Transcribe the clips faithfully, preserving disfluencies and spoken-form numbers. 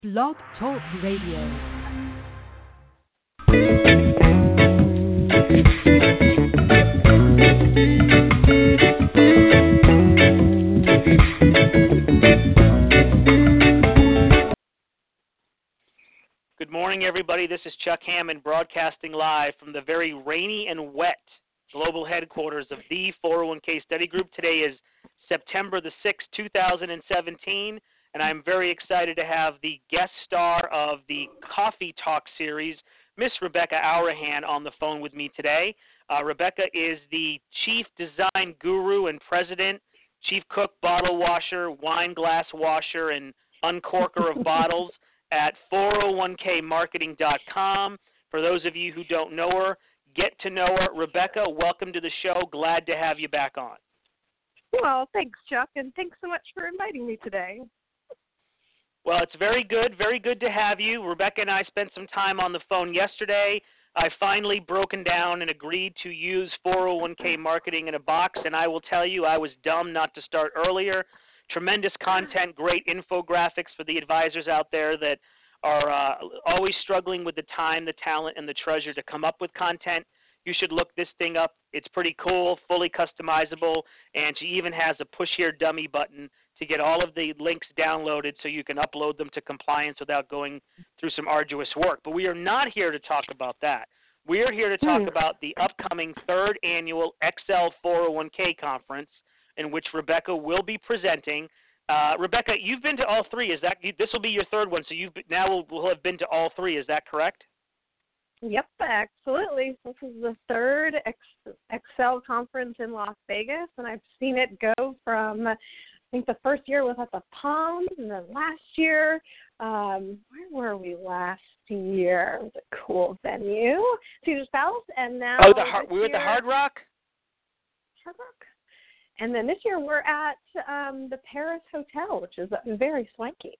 Blog Talk Radio. Good morning, everybody. This is Chuck Hammond broadcasting live from the very rainy and wet global headquarters of the four oh one k Study Group. Today is September the sixth, two thousand seventeen, and I'm very excited to have the guest star of the Coffee Talk series, Miss Rebecca Aurahan, on the phone with me today. Uh, Rebecca is the Chief Design Guru and President, Chief Cook, Bottle Washer, Wine Glass Washer, and Uncorker of Bottles at four oh one k marketing dot com. For those of you who don't know her, get to know her. Rebecca, welcome to the show. Glad to have you back on. Well, thanks, Chuck, and thanks so much for inviting me today. Well, it's very good, very good to have you. Rebecca and I spent some time on the phone yesterday. I finally broken down and agreed to use four oh one k marketing in a box, and I will tell you I was dumb not to start earlier. Tremendous content, great infographics for the advisors out there that are uh, always struggling with the time, the talent, and the treasure to come up with content. You should look this thing up. It's pretty cool, fully customizable, and she even has a push here dummy button to get all of the links downloaded so you can upload them to compliance without going through some arduous work. But we are not here to talk about that. We are here to talk about the upcoming third annual X L four oh one k conference, in which Rebecca will be presenting. Uh, Rebecca, you've been to all three. Is that this will be your third one? So you now will, will have been to all three. Is that correct? Yep, absolutely. This is the third X L conference in Las Vegas, and I've seen it go from, I think the first year was at the Palms, and then last year, um, where were we last year? It was a cool venue, Caesar's Palace, and now oh, the hard, we were at the Hard Rock. Hard Rock. And then this year we're at um, the Paris Hotel, which is very swanky.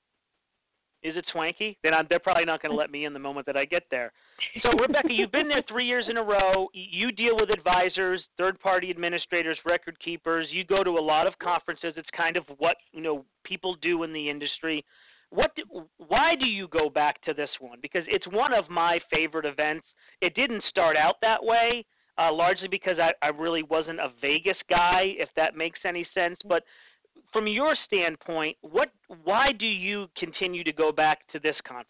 Is it swanky? Then I'm, they're probably not going to let me in the moment that I get there. So, Rebecca, you've been there three years in a row. You deal with advisors, third-party administrators, record keepers. You go to a lot of conferences. It's kind of what you know people do in the industry. What? Do, why do you go back to this one? Because it's one of my favorite events. It didn't start out that way. Uh, largely because I, I really wasn't a Vegas guy, if that makes any sense. But from your standpoint, what, why do you continue to go back to this conference?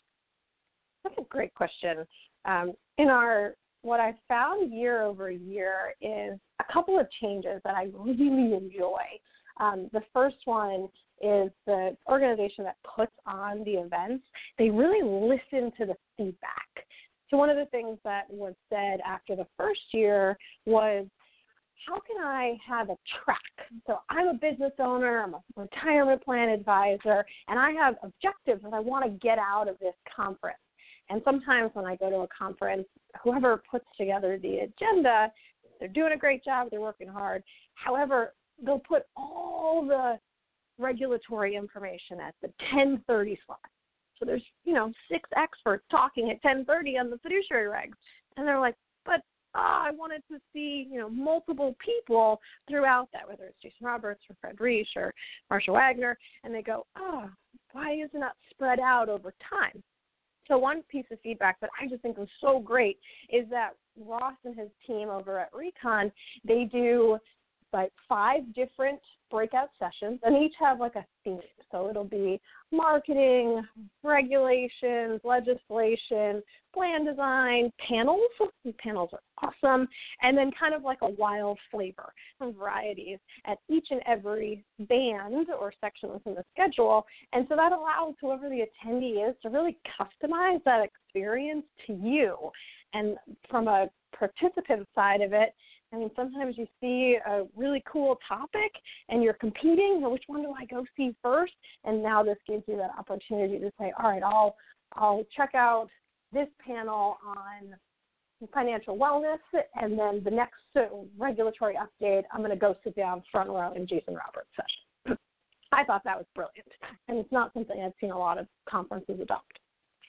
That's a great question. Um, in our what I found year over year is a couple of changes that I really enjoy. Um, the first one is the organization that puts on the events. They really listen to the feedback. So one of the things that was said after the first year was, how can I have a track? So I'm a business owner, I'm a retirement plan advisor, and I have objectives that I want to get out of this conference. And sometimes when I go to a conference, whoever puts together the agenda, they're doing a great job, they're working hard. However, they'll put all the regulatory information at the ten thirty slot. So there's, you know, six experts talking at ten thirty on the fiduciary regs. And they're like, but oh, I wanted to see, you know, multiple people throughout that, whether it's Jason Roberts or Fred Reich or Marsha Wagner. And they go, oh, why isn't that spread out over time? So one piece of feedback that I just think was so great is that Ross and his team over at Recon, they do like five different breakout sessions, and each have like a theme. So it'll be marketing, regulations, legislation, plan design, panels. These panels are awesome. And then kind of like a wild flavor and varieties at each and every band or section within the schedule. And so that allows whoever the attendee is to really customize that experience to you. And from a participant side of it, I mean, sometimes you see a really cool topic and you're competing, or which one do I go see first? And now this gives you that opportunity to say, all right, I'll, I'll check out this panel on financial wellness, and then the next regulatory update, I'm going to go sit down front row in Jason Roberts' session. I thought that was brilliant, and it's not something I've seen a lot of conferences adopt.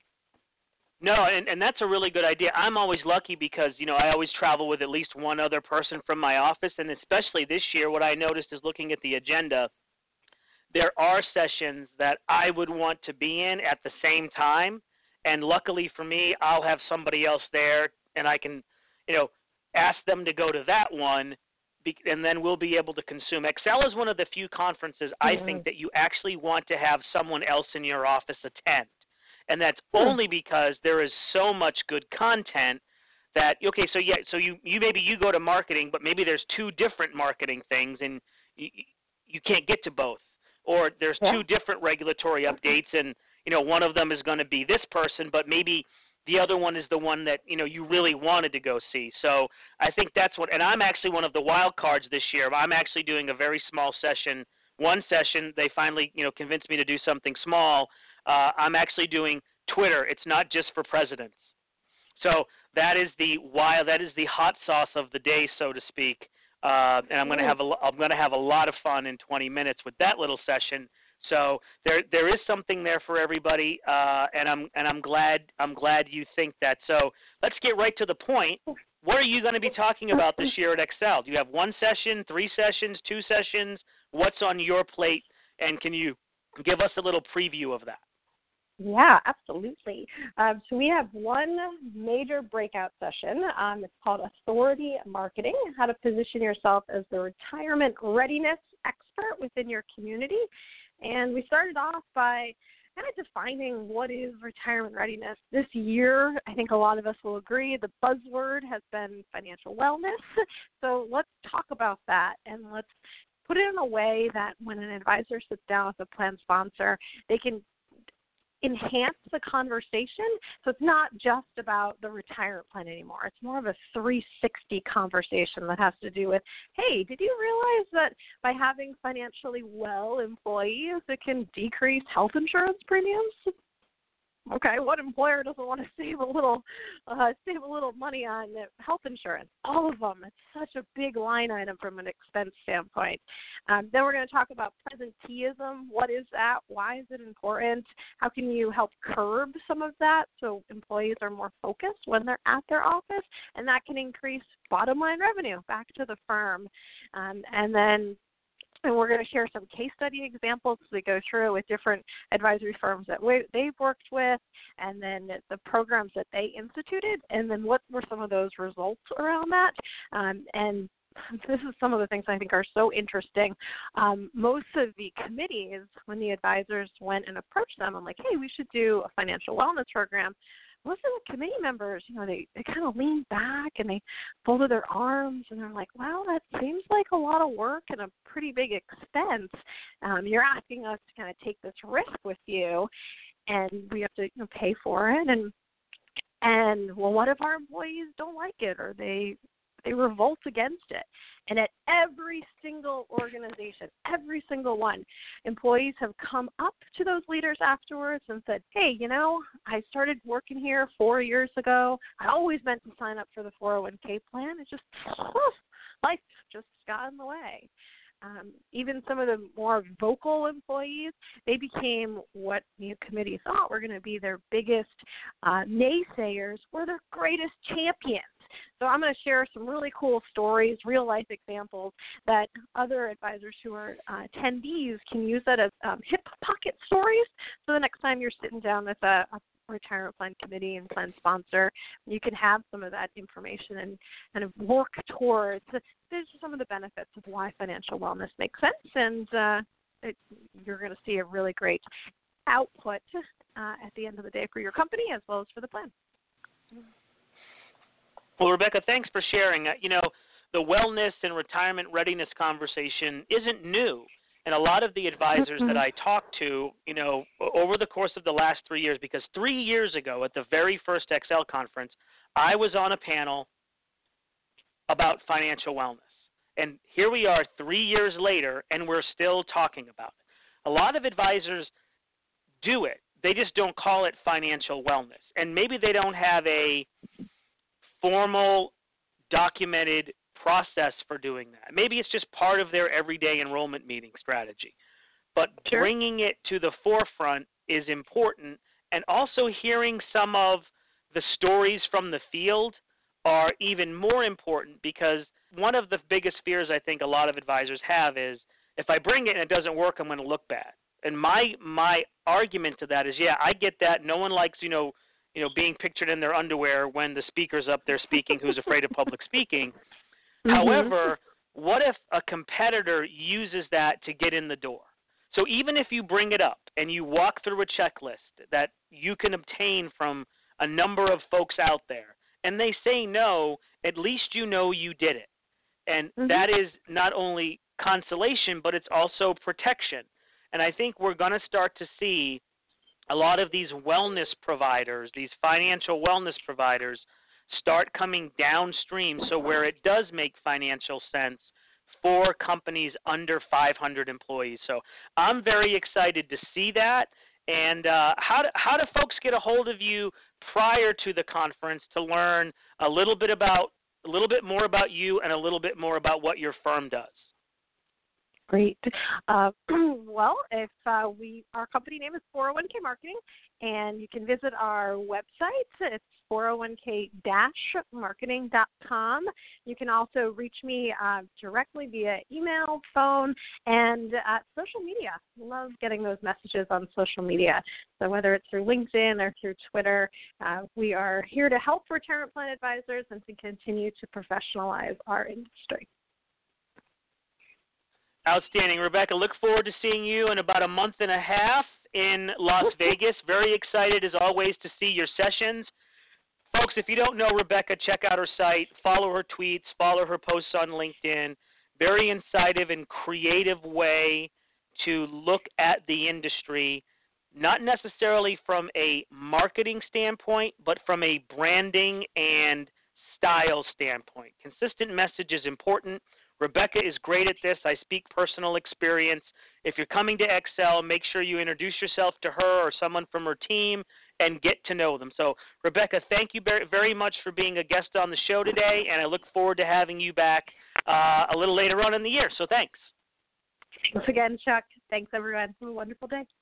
No, and, and that's a really good idea. I'm always lucky because, you know, I always travel with at least one other person from my office, and especially this year, what I noticed is looking at the agenda, there are sessions that I would want to be in at the same time. And luckily for me, I'll have somebody else there, and I can, you know, ask them to go to that one, and then we'll be able to consume. Excel is one of the few conferences I mm-hmm. think that you actually want to have someone else in your office attend. And that's mm-hmm. only because there is so much good content that, okay, so yeah, so you, you maybe you go to marketing, but maybe there's two different marketing things, and you, you can't get to both. Or there's yeah. two different regulatory updates, and, you know, one of them is going to be this person, but maybe the other one is the one that, you know, you really wanted to go see. So I think that's what – and I'm actually one of the wild cards this year. I'm actually doing a very small session. One session, they finally, you know, convinced me to do something small. Uh, I'm actually doing Twitter. It's not just for presidents. So that is the wild – that is the hot sauce of the day, so to speak. Uh, and I'm going to have a I'm going to have a lot of fun in twenty minutes with that little session. So there there is something there for everybody, uh, and I'm and I'm glad I'm glad you think that. So let's get right to the point. What are you going to be talking about this year at Excel? Do you have one session, three sessions, two sessions? What's on your plate, and can you give us a little preview of that? Yeah, absolutely. Um, so we have one major breakout session. Um, it's called Authority Marketing, how to position yourself as the retirement readiness expert within your community. And we started off by kind of defining what is retirement readiness. This year, I think a lot of us will agree, the buzzword has been financial wellness. So let's talk about that, and let's put it in a way that when an advisor sits down with a plan sponsor, they can enhance the conversation. So it's not just about the retirement plan anymore. It's more of a three sixty conversation that has to do with, hey, did you realize that by having financially well employees, it can decrease health insurance premiums? Okay, what employer doesn't want to save a little, uh, save a little money on health insurance? All of them. It's such a big line item from an expense standpoint. Um, then we're going to talk about presenteeism. What is that? Why is it important? How can you help curb some of that so employees are more focused when they're at their office, and that can increase bottom line revenue back to the firm. Um, and then And we're going to share some case study examples as we go through with different advisory firms that we, they've worked with, and then the programs that they instituted, and then what were some of those results around that. Um, and this is some of the things I think are so interesting. Um, most of the committees, when the advisors went and approached them, I'm like, hey, we should do a financial wellness program. Most of the committee members, you know, they, they kind of leaned back and they folded their arms, and they're like, well, that seems like a lot of work and a pretty big expense. Um, you're asking us to kind of take this risk with you, and we have to, you know, pay for it. And, and well, what if our employees don't like it, or they they revolt against it? And at every single organization, every single one, employees have come up to those leaders afterwards and said, hey, you know, I started working here four years ago. I always meant to sign up for the four oh one k plan. It just, oh, life just got in the way. Um, even some of the more vocal employees, they became what the committee thought were going to be their biggest uh, naysayers, were their greatest champions. So I'm going to share some really cool stories, real-life examples that other advisors who are uh, attendees can use that as um, hip pocket stories. So the next time you're sitting down with a, a retirement plan committee and plan sponsor, you can have some of that information and kind of work towards there's some of the benefits of why financial wellness makes sense, and uh, it, you're going to see a really great output uh, at the end of the day for your company as well as for the plan. Well, Rebecca, thanks for sharing. Uh, you know, the wellness and retirement readiness conversation isn't new. And a lot of the advisors that I talked to, you know, over the course of the last three years, because three years ago at the very first Excel conference, I was on a panel about financial wellness. And here we are three years later, and we're still talking about it. A lot of advisors do it. They just don't call it financial wellness. And maybe they don't have a formal, documented process for doing that. Maybe it's just part of their everyday enrollment meeting strategy. But sure. Bringing it to the forefront is important, and also hearing some of the stories from the field are even more important, because one of the biggest fears I think a lot of advisors have is, If I bring it and it doesn't work, I'm going to look bad. And my my argument to that is, yeah, I get that. No one likes, you know, you know, being pictured in their underwear when the speaker's up there speaking who's afraid of public speaking. Mm-hmm. However, what if a competitor uses that to get in the door? So even if you bring it up and you walk through a checklist that you can obtain from a number of folks out there, and they say no, at least you know you did it. And mm-hmm. that is not only consolation, but it's also protection. And I think we're going to start to see a lot of these wellness providers, these financial wellness providers, start coming downstream, so where it does make financial sense for companies under five hundred employees. So I'm very excited to see that. And uh, how do, how do folks get a hold of you prior to the conference to learn a little bit about a little bit more about you and a little bit more about what your firm does? Great. Uh, well, if uh, we our company name is four oh one k Marketing, and you can visit our website. It's four oh one k dash marketing dot com. You can also reach me uh, directly via email, phone, and uh, social media. Love getting those messages on social media. So whether it's through LinkedIn or through Twitter, uh, we are here to help retirement plan advisors and to continue to professionalize our industry. Outstanding. Rebecca, look forward to seeing you in about a month and a half in Las Vegas. Very excited, as always, to see your sessions. Folks, if you don't know Rebecca, check out her site, follow her tweets, follow her posts on LinkedIn. Very insightful and creative way to look at the industry, not necessarily from a marketing standpoint, but from a branding and style standpoint. Consistent message is important. Rebecca is great at this. I speak personal experience. If you're coming to Excel, make sure you introduce yourself to her or someone from her team and get to know them. So, Rebecca, thank you very much for being a guest on the show today, and I look forward to having you back uh, a little later on in the year. So thanks. Thanks again, Chuck. Thanks, everyone. Have a wonderful day.